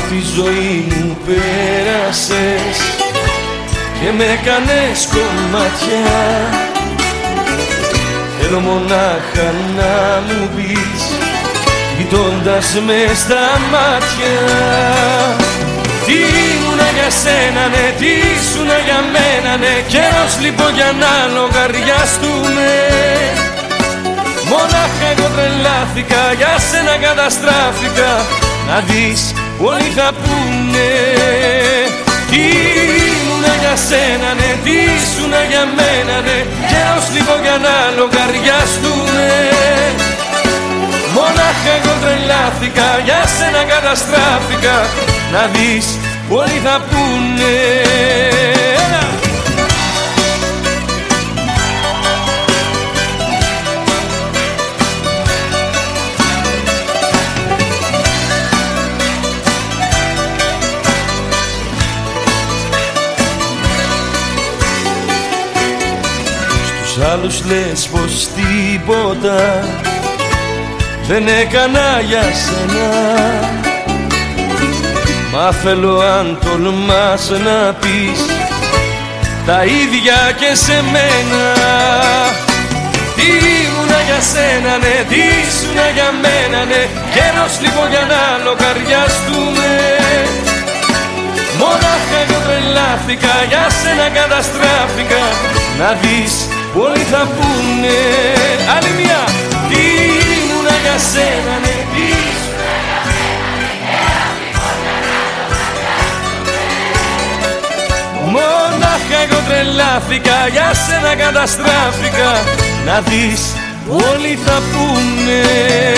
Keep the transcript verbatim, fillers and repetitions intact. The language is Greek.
τη ζωή μου πέρασες και με έκανες κομμάτια. Θέλω μονάχα να μου πεις, κοιτώντας με στα μάτια, τι ήμουνα για σένα, ναι, τι ήσουνα για μένα, ναι. Καιρός λοιπόν για να λογαριαστούμε. Μονάχα εγώ τρελάθηκα, για σένα καταστράφηκα. Να δεις όλοι θα πούνε, τι ήμουνα για σένα, ναι, τι ήσουνα για μένα, ναι. Καιρός λοιπόν για να λογαριαστούμε. Μονάχα εγώ τρελάθηκα, για σένα καταστράφηκα. Να δεις όλοι θα πούνε. Στους άλλους λες πως τίποτα δεν έκανα για σένα, μα θέλω αν τολμάς να πεις τα ίδια και σε μένα. Τι ήμουνα για σένα, ναι, τι ήσουνα για μένα, ναι. Καιρός λοιπόν για να λογαριαστούμε. Μονάχα εγώ τρελάθηκα, για σένα καταστράφηκα. Να δεις όλοι θα πούνε. Άλλη μια. Τι ήμουνα για σένα, ναι, τι ήσουνα για μένα, ναι. Μονάχα εγώ τρελάθηκα, για σένα καταστράφηκα. Να δεις όλοι θα πούνε.